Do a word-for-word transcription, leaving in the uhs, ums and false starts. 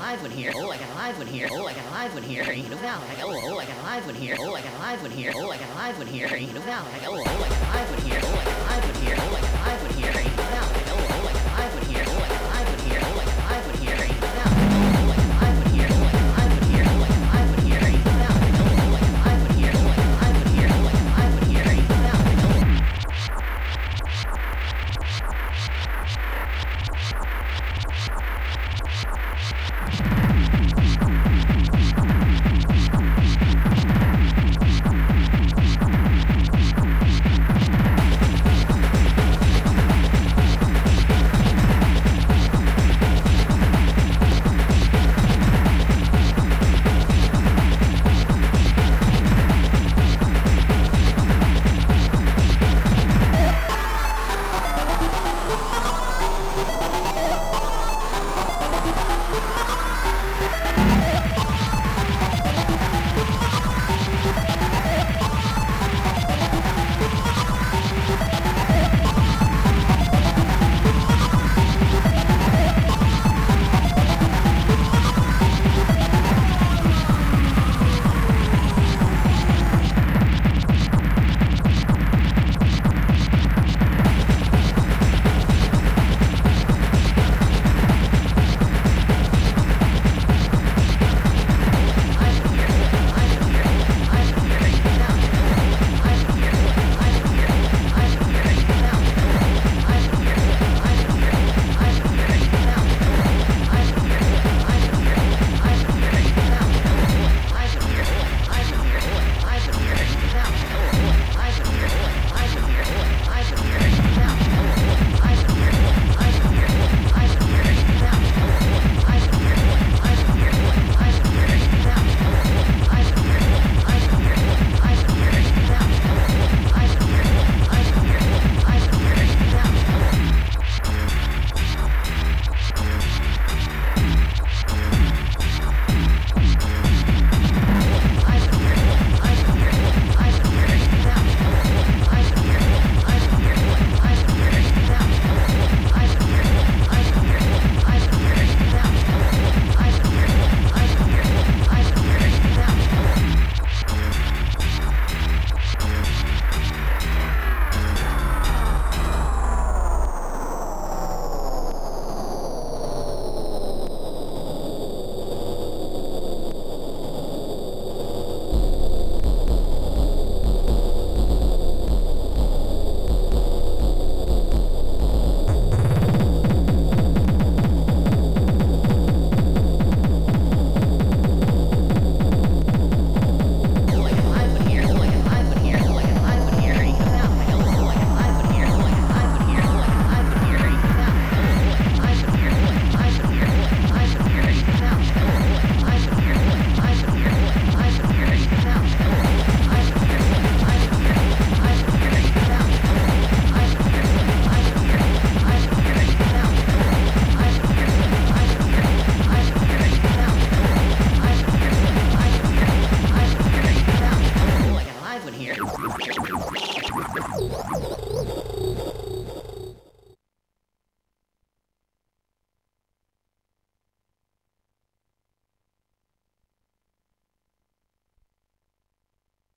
live one here. Oh, I got a live one here. Oh, I got a live one here. Ain't no doubt. I go, oh, I got a live one here. Oh, I got a live one here. Oh, I got a live one here. Ain't no doubt. I go, oh, I got a live one here. Oh, I got a live one here. Oh, I got a live one here. Ain't no doubt. I go,